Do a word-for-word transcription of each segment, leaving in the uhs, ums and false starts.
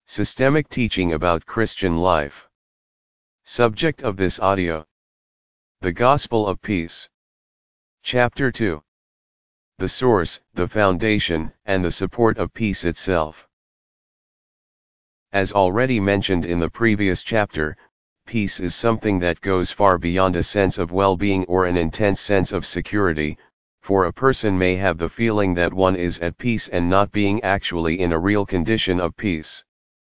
Systemic teaching about Christian life. Subject of this audio: the Gospel of Peace. Chapter two. The source, the foundation, and the support of peace itself. As already mentioned in the previous chapter, peace is something that goes far beyond a sense of well-being or an intense sense of security, for a person may have the feeling that one is at peace and not being actually in a real condition of peace.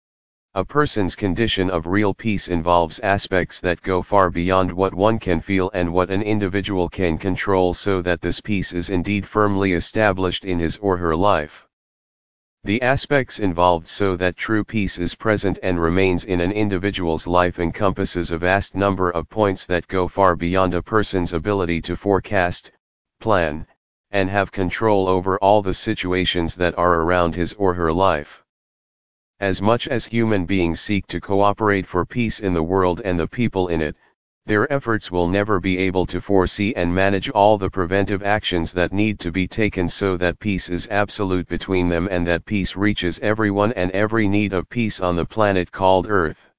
A person's condition of real peace involves aspects that go far beyond what one can feel and what an individual can control, so that this peace is indeed firmly established in his or her life. The aspects involved so that true peace is present and remains in an individual's life encompasses a vast number of points that go far beyond a person's ability to forecast, plan, and have control over all the situations that are around his or her life. As much as human beings seek to cooperate for peace in the world and the people in it, their efforts will never be able to foresee and manage all the preventive actions that need to be taken so that peace is absolute between them and that peace reaches everyone and every need of peace on the planet called Earth.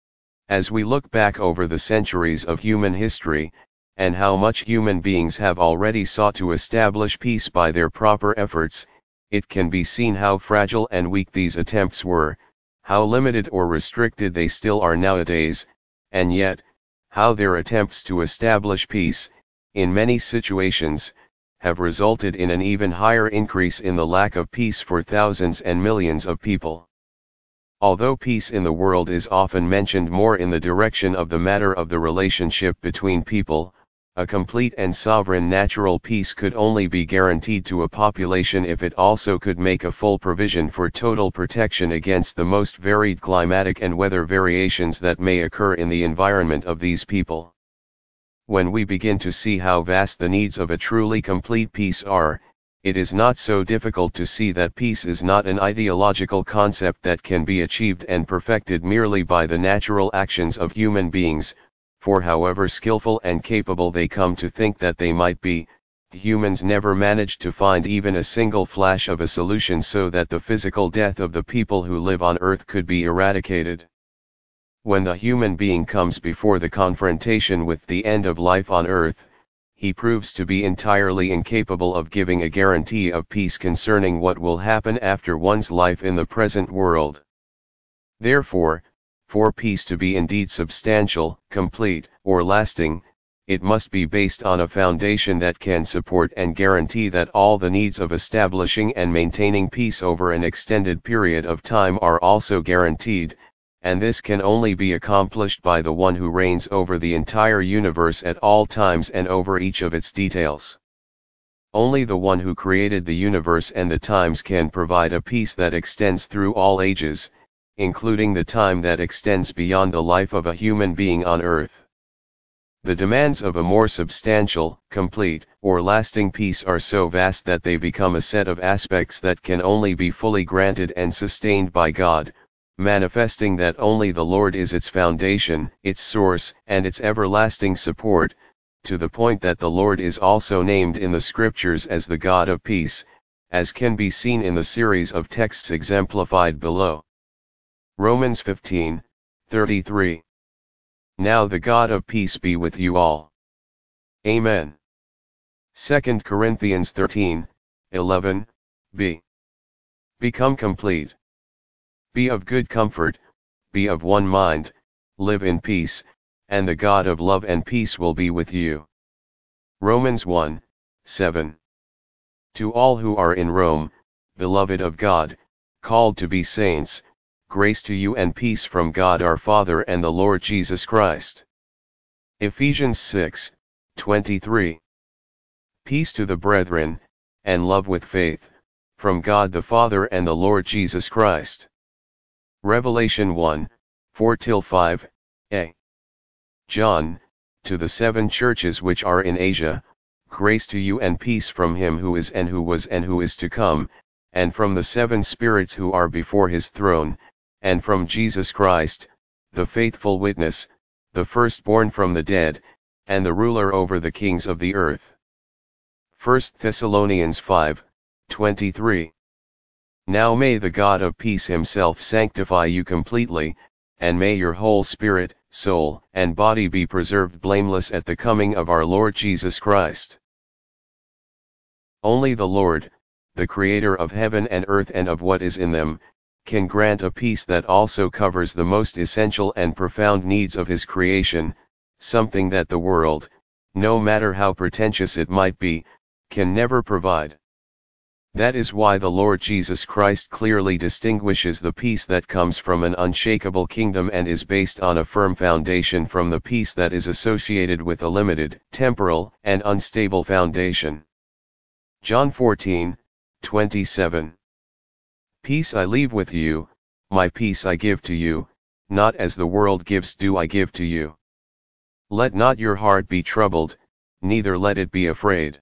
As we look back over the centuries of human history, and how much human beings have already sought to establish peace by their proper efforts, it can be seen how fragile and weak these attempts were, how limited or restricted they still are nowadays, and yet, how their attempts to establish peace, in many situations, have resulted in an even higher increase in the lack of peace for thousands and millions of people. Although peace in the world is often mentioned more in the direction of the matter of the relationship between people, a complete and sovereign natural peace could only be guaranteed to a population if it also could make a full provision for total protection against the most varied climatic and weather variations that may occur in the environment of these people. When we begin to see how vast the needs of a truly complete peace are, it is not so difficult to see that peace is not an ideological concept that can be achieved and perfected merely by the natural actions of human beings, for however skillful and capable they come to think that they might be, humans never manage to find even a single flash of a solution so that the physical death of the people who live on Earth could be eradicated. When the human being comes before the confrontation with the end of life on Earth, he proves to be entirely incapable of giving a guarantee of peace concerning what will happen after one's life in the present world. Therefore, for peace to be indeed substantial, complete, or lasting, it must be based on a foundation that can support and guarantee that all the needs of establishing and maintaining peace over an extended period of time are also guaranteed, and this can only be accomplished by the one who reigns over the entire universe at all times and over each of its details. Only the one who created the universe and the times can provide a peace that extends through all ages, including the time that extends beyond the life of a human being on Earth. The demands of a more substantial, complete, or lasting peace are so vast that they become a set of aspects that can only be fully granted and sustained by God, manifesting that only the Lord is its foundation, its source, and its everlasting support, to the point that the Lord is also named in the Scriptures as the God of peace, as can be seen in the series of texts exemplified below. Romans fifteen, thirty-three. Now the God of peace be with you all. Amen. Second Corinthians thirteen, eleven, b. Become complete. Be of good comfort, be of one mind, live in peace, and the God of love and peace will be with you. Romans one, seven. To all who are in Rome, beloved of God, called to be saints, grace to you and peace from God our Father and the Lord Jesus Christ. Ephesians six, twenty-three. Peace to the brethren, and love with faith, from God the Father and the Lord Jesus Christ. Revelation one, four to five, a. John, to the seven churches which are in Asia, grace to you and peace from him who is and who was and who is to come, and from the seven spirits who are before his throne, and from Jesus Christ, the faithful witness, the firstborn from the dead, and the ruler over the kings of the earth. First Thessalonians five, twenty-three. Now may the God of peace himself sanctify you completely, and may your whole spirit, soul, and body be preserved blameless at the coming of our Lord Jesus Christ. Only the Lord, the Creator of heaven and earth and of what is in them, can grant a peace that also covers the most essential and profound needs of His creation, something that the world, no matter how pretentious it might be, can never provide. That is why the Lord Jesus Christ clearly distinguishes the peace that comes from an unshakable kingdom and is based on a firm foundation from the peace that is associated with a limited, temporal, and unstable foundation. John fourteen, twenty-seven. Peace I leave with you, my peace I give to you, not as the world gives do I give to you. Let not your heart be troubled, neither let it be afraid.